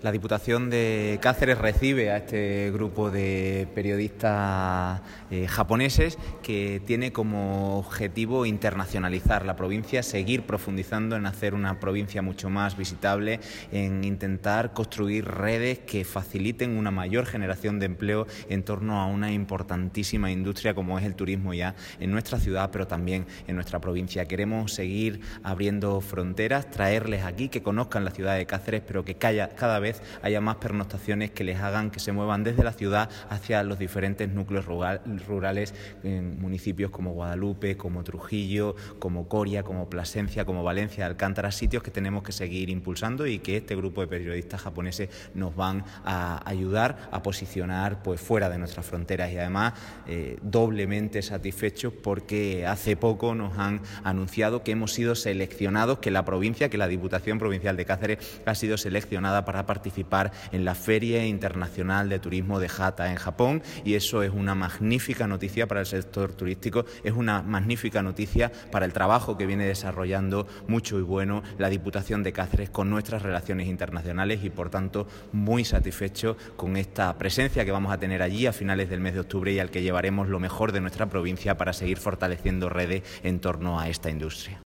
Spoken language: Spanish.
La Diputación de Cáceres recibe a este grupo de periodistas japoneses que tiene como objetivo internacionalizar la provincia, seguir profundizando en hacer una provincia mucho más visitable, en intentar construir redes que faciliten una mayor generación de empleo en torno a una importantísima industria como es el turismo ya en nuestra ciudad, pero también en nuestra provincia. Queremos seguir abriendo fronteras, traerles aquí, que conozcan la ciudad de Cáceres, pero que cada vez haya más pernoctaciones que les hagan que se muevan desde la ciudad hacia los diferentes núcleos rurales en municipios como Guadalupe, como Trujillo, como Coria, como Plasencia, como Valencia, Alcántara, sitios que tenemos que seguir impulsando y que este grupo de periodistas japoneses nos van a ayudar a posicionar pues fuera de nuestras fronteras y además doblemente satisfechos porque hace poco nos han anunciado que hemos sido seleccionados, que la provincia, que la Diputación Provincial de Cáceres ha sido seleccionada para participar en la Feria Internacional de Turismo de Hata en Japón, y eso es una magnífica noticia para el sector turístico, es una magnífica noticia para el trabajo que viene desarrollando mucho y bueno la Diputación de Cáceres con nuestras relaciones internacionales y por tanto muy satisfecho con esta presencia que vamos a tener allí a finales del mes de octubre y al que llevaremos lo mejor de nuestra provincia para seguir fortaleciendo redes en torno a esta industria.